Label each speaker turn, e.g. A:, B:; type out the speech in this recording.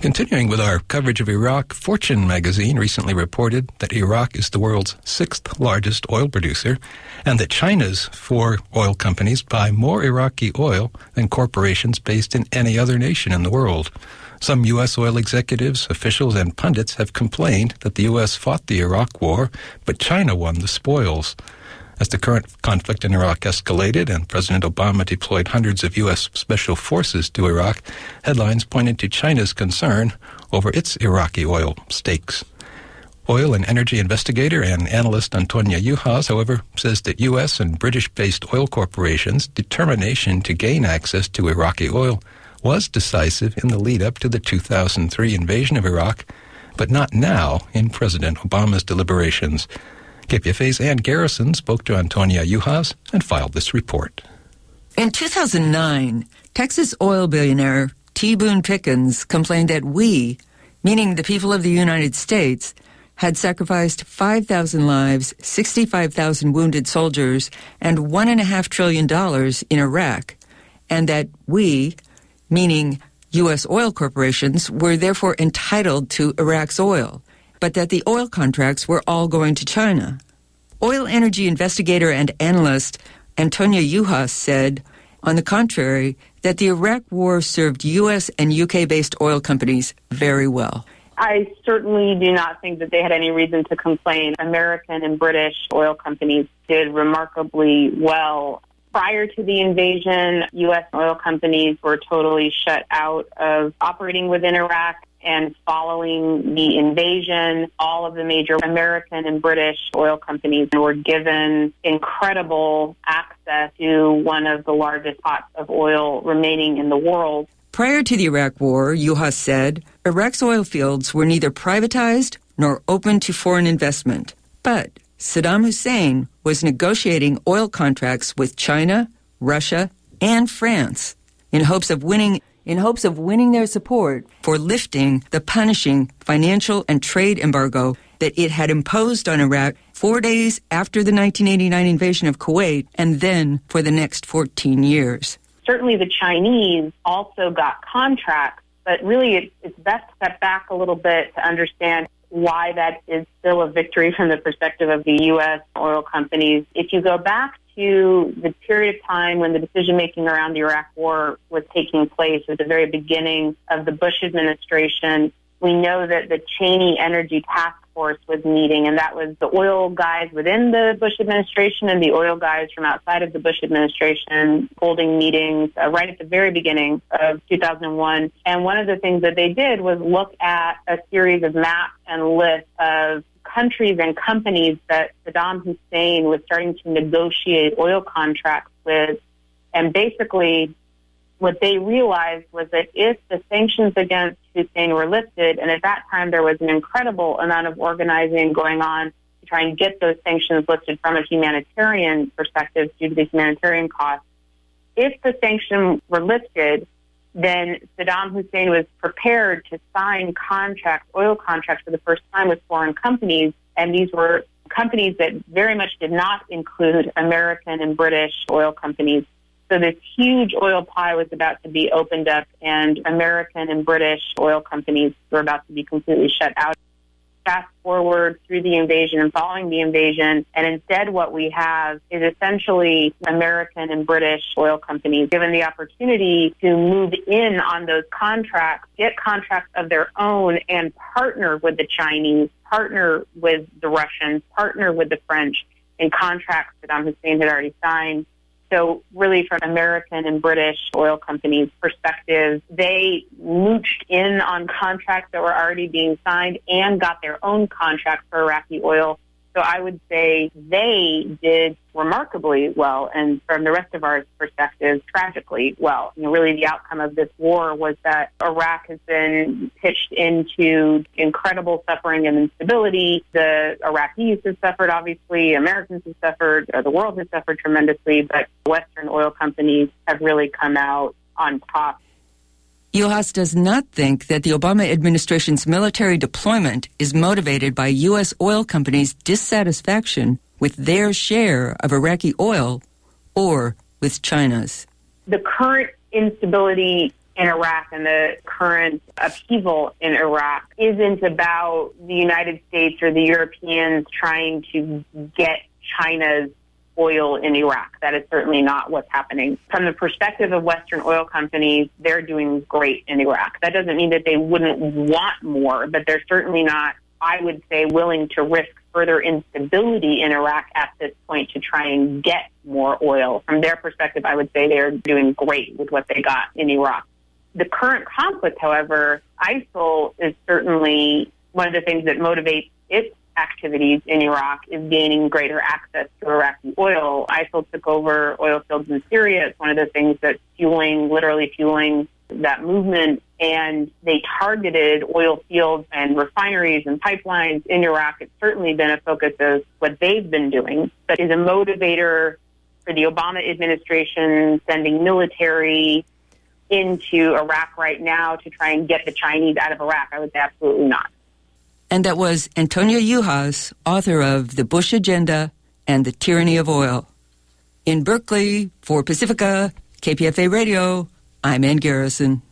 A: Continuing with our coverage of Iraq, Fortune magazine recently reported that Iraq is the world's sixth largest oil producer and that China's 4 oil companies buy more Iraqi oil than corporations based in any other nation in the world. Some U.S. oil executives, officials, and pundits have complained that the U.S. fought the Iraq war, but China won the spoils. As the current conflict in Iraq escalated and President Obama deployed hundreds of U.S. special forces to Iraq, headlines pointed to China's concern over its Iraqi oil stakes. Oil and energy investigator and analyst Antonia Juhas, however, says that U.S. and British-based oil corporations' determination to gain access to Iraqi oil was decisive in the lead-up to the 2003 invasion of Iraq, but not now in President Obama's deliberations. KPFA's Ann Garrison spoke to Antonia Juhas and filed this report.
B: In 2009, Texas oil billionaire T. Boone Pickens complained that we, meaning the people of the United States, had sacrificed 5,000 lives, 65,000 wounded soldiers, and $1.5 trillion in Iraq, and that we, meaning U.S. oil corporations, were therefore entitled to Iraq's oil, but that the oil contracts were all going to China. Oil energy investigator and analyst Antonia Juhas said, on the contrary, that the Iraq war served U.S. and UK-based oil companies very well.
C: I certainly do not think that they had any reason to complain. American and British oil companies did remarkably well. Prior to the invasion, U.S. oil companies were totally shut out of operating within Iraq. And following the invasion, all of the major American and British oil companies were given incredible access to one of the largest pots of oil remaining in the world.
B: Prior to the Iraq War, Juhas said, Iraq's oil fields were neither privatized nor open to foreign investment. But Saddam Hussein was negotiating oil contracts with China, Russia, and France in hopes of winning their support for lifting the punishing financial and trade embargo that it had imposed on Iraq 4 days after the 1989 invasion of Kuwait and then for the next 14 years.
C: Certainly the Chinese also got contracts, but really it's best to step back a little bit to understand why that is still a victory from the perspective of the U.S. oil companies. If you go back to the period of time when the decision-making around the Iraq war was taking place at the very beginning of the Bush administration, we know that the Cheney Energy Task Force was meeting, and that was the oil guys within the Bush administration and the oil guys from outside of the Bush administration holding meetings right at the very beginning of 2001. And one of the things that they did was look at a series of maps and lists of countries and companies that Saddam Hussein was starting to negotiate oil contracts with. And basically, what they realized was that if the sanctions against Hussein were lifted, and at that time there was an incredible amount of organizing going on to try and get those sanctions lifted from a humanitarian perspective due to the humanitarian costs, if the sanctions were lifted, then Saddam Hussein was prepared to sign contracts, oil contracts for the first time with foreign companies, and these were companies that very much did not include American and British oil companies. So this huge oil pie was about to be opened up, and American and British oil companies were about to be completely shut out. Fast forward through the invasion and following the invasion, and instead what we have is essentially American and British oil companies given the opportunity to move in on those contracts, get contracts of their own, and partner with the Chinese, partner with the Russians, partner with the French in contracts that Saddam Hussein had already signed. So really from American and British oil companies' perspective, they mooched in on contracts that were already being signed and got their own contracts for Iraqi oil. So I would say they did remarkably well, and from the rest of our perspective, tragically well. Really the outcome of this war was that Iraq has been pitched into incredible suffering and instability. The Iraqis have suffered, obviously. Americans have suffered. The world has suffered tremendously, but Western oil companies have really come out on top.
B: Juhas does not think that the Obama administration's military deployment is motivated by U.S. oil companies' dissatisfaction with their share of Iraqi oil or with China's.
C: The current instability in Iraq and the current upheaval in Iraq isn't about the United States or the Europeans trying to get China's oil in Iraq. That is certainly not what's happening. From the perspective of Western oil companies, they're doing great in Iraq. That doesn't mean that they wouldn't want more, but they're certainly not, I would say, willing to risk further instability in Iraq at this point to try and get more oil. From their perspective, I would say they're doing great with what they got in Iraq. The current conflict, however, ISIL is certainly one of the things that motivates its activities in Iraq is gaining greater access to Iraqi oil. ISIL took over oil fields in Syria. It's one of the things that's literally fueling that movement. And they targeted oil fields and refineries and pipelines in Iraq. It's certainly been a focus of what they've been doing, but is a motivator for the Obama administration sending military into Iraq right now to try and get the Chinese out of Iraq. I would say absolutely not.
B: And that was Antonia Yuhas, author of The Bush Agenda and the Tyranny of Oil. In Berkeley, for Pacifica, KPFA Radio, I'm Ann Garrison.